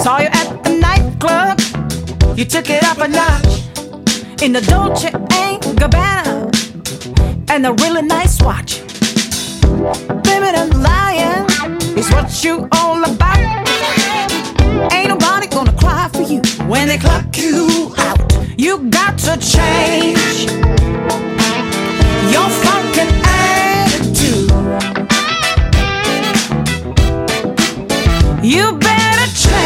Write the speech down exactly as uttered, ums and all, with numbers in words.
Saw you at the nightclub, you took it up a notch in the Dolce and Gabbana and a really nice watch. Living and lying is what you all about. Ain't nobody gonna cry for you when they clock you out. You got to change.